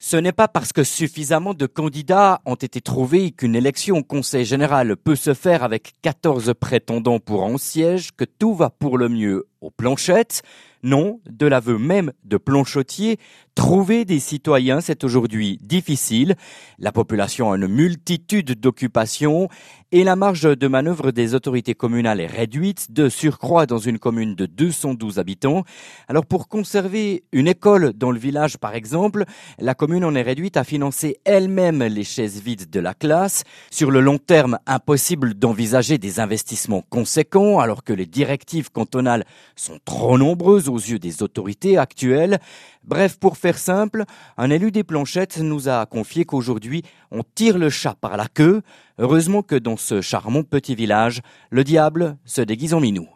Ce n'est pas parce que suffisamment de candidats ont été trouvés qu'une élection au Conseil général peut se faire avec 14 prétendants pour un siège que tout va pour le mieux aux planchettes. Non, de l'aveu même de Planchotier, trouver des citoyens, c'est aujourd'hui difficile. La population a une multitude d'occupations et la marge de manœuvre des autorités communales est réduite, de surcroît dans une commune de 212 habitants. Alors pour conserver une école dans le village par exemple, la commune en est réduite à financer elle-même les chaises vides de la classe. Sur le long terme, impossible d'envisager des investissements conséquents alors que les directives cantonales sont trop nombreuses aux yeux des autorités actuelles. Bref, pour faire simple, un élu des Planchettes nous a confié qu'aujourd'hui, on tire le chat par la queue. Heureusement que dans ce charmant petit village, le diable se déguise en minou.